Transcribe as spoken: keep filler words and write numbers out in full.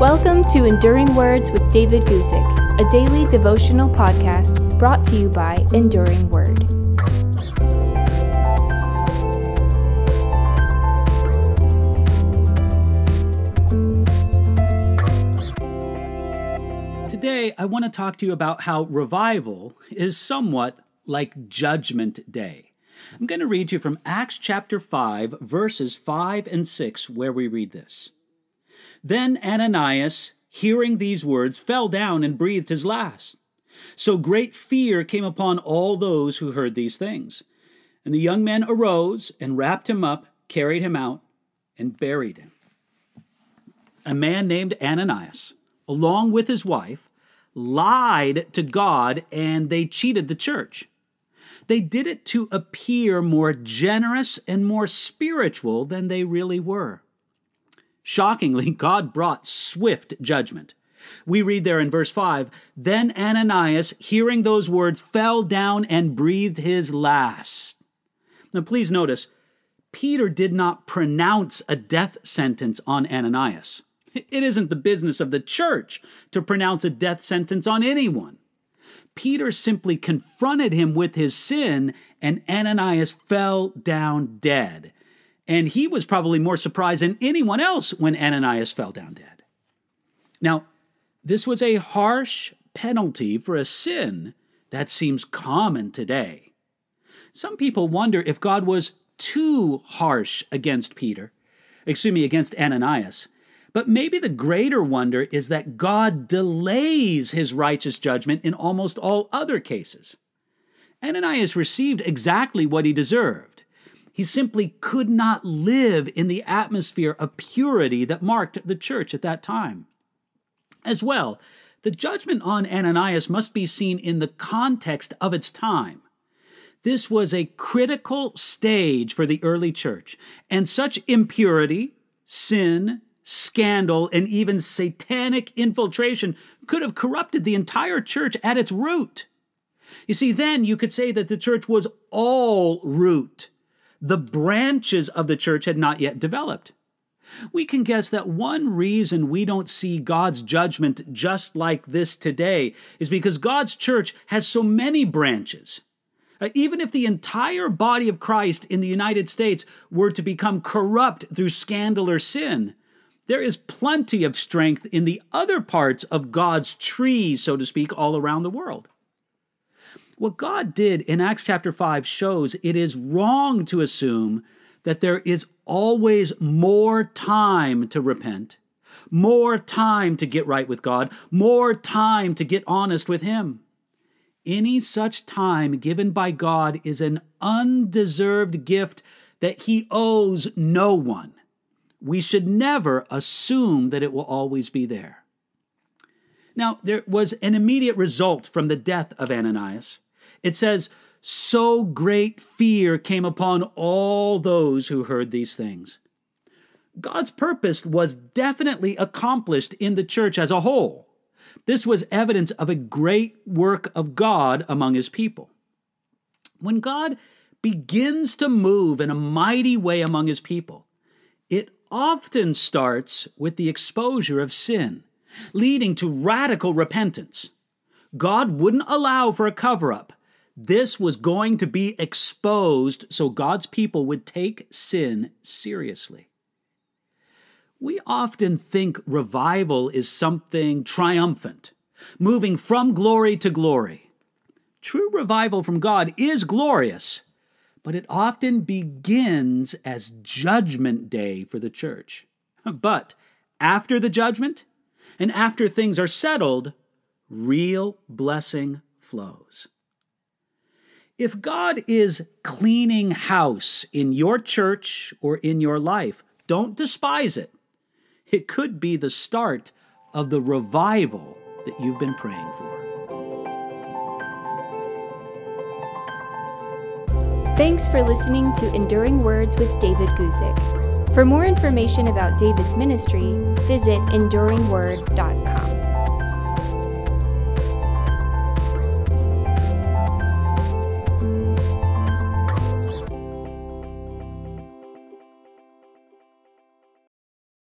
Welcome to Enduring Words with David Guzik, a daily devotional podcast brought to you by Enduring Word. Today, I want to talk to you about how revival is somewhat like Judgment Day. I'm going to read you from Acts chapter five, verses five and six, where we read this. Then Ananias, hearing these words, fell down and breathed his last. So great fear came upon all those who heard these things. And the young men arose and wrapped him up, carried him out, and buried him. A man named Ananias, along with his wife, lied to God, and they cheated the church. They did it to appear more generous and more spiritual than they really were. Shockingly, God brought swift judgment. We read there in verse five, Then Ananias, hearing those words, fell down and breathed his last. Now please notice, Peter did not pronounce a death sentence on Ananias. It isn't the business of the church to pronounce a death sentence on anyone. Peter simply confronted him with his sin, and Ananias fell down dead. And he was probably more surprised than anyone else when Ananias fell down dead. Now, this was a harsh penalty for a sin that seems common today. Some people wonder if God was too harsh against Peter, excuse me, against Ananias. But maybe the greater wonder is that God delays his righteous judgment in almost all other cases. Ananias received exactly what he deserved. He simply could not live in the atmosphere of purity that marked the church at that time. As well, the judgment on Ananias must be seen in the context of its time. This was a critical stage for the early church, and such impurity, sin, scandal, and even satanic infiltration could have corrupted the entire church at its root. You see, then you could say that the church was all root. The branches of the church had not yet developed. We can guess that one reason we don't see God's judgment just like this today is because God's church has so many branches. Uh, even if the entire body of Christ in the United States were to become corrupt through scandal or sin, there is plenty of strength in the other parts of God's tree, so to speak, all around the world. What God did in Acts chapter five shows it is wrong to assume that there is always more time to repent, more time to get right with God, more time to get honest with Him. Any such time given by God is an undeserved gift that He owes no one. We should never assume that it will always be there. Now, there was an immediate result from the death of Ananias. It says, so great fear came upon all those who heard these things. God's purpose was definitely accomplished in the church as a whole. This was evidence of a great work of God among His people. When God begins to move in a mighty way among His people, it often starts with the exposure of sin, leading to radical repentance. God wouldn't allow for a cover-up. This was going to be exposed so God's people would take sin seriously. We often think revival is something triumphant, moving from glory to glory. True revival from God is glorious, but it often begins as Judgment Day for the church. But after the judgment, and after things are settled, real blessing flows. If God is cleaning house in your church or in your life, don't despise it. It could be the start of the revival that you've been praying for. Thanks for listening to Enduring Words with David Guzik. For more information about David's ministry, visit enduring word dot com.